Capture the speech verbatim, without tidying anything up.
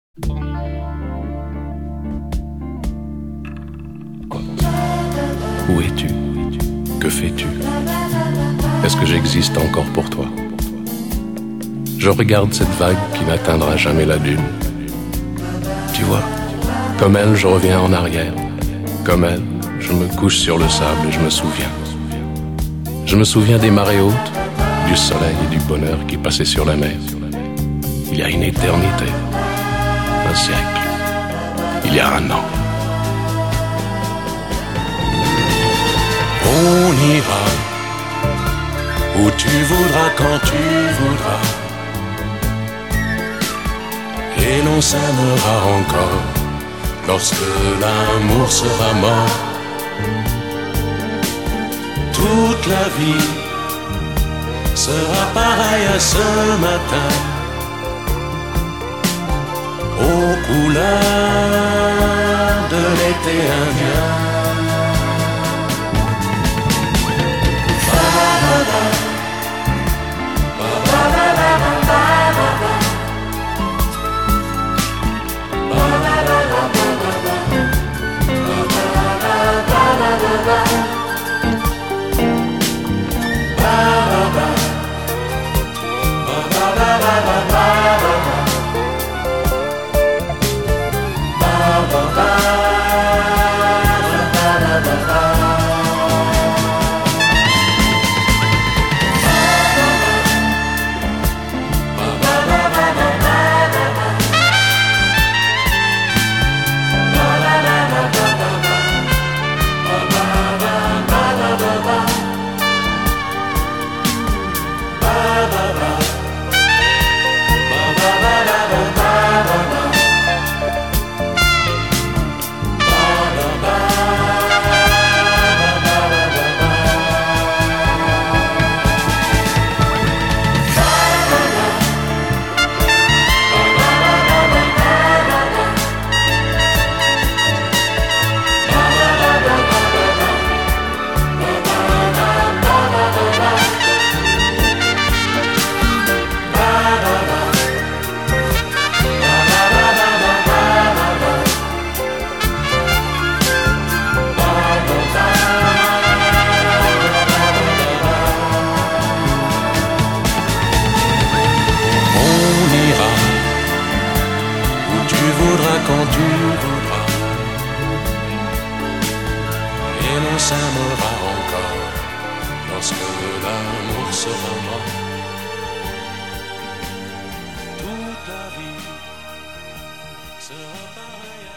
Où es-tu? Que fais-tu? Est-ce que j'existe encore pour toi? Je regarde cette vague qui n'atteindra jamais la dune. Tu vois, comme elle, je reviens en arrière. Comme elle, je me couche sur le sable et je me souviens. Je me souviens des marées hautes, du soleil et du bonheur qui passaient sur la mer. Il y a une éternité, un siècle, il y a un an. On ira où tu voudras, quand tu voudras, et l'on s'aimera encore lorsque l'amour sera mort. Toute la vie sera pareille à ce matin, aux couleurs de l'été indien. Quand tu voudras, et l'on s'aimera encore lorsque l'amour sera mort. Toute la vie sera pareille.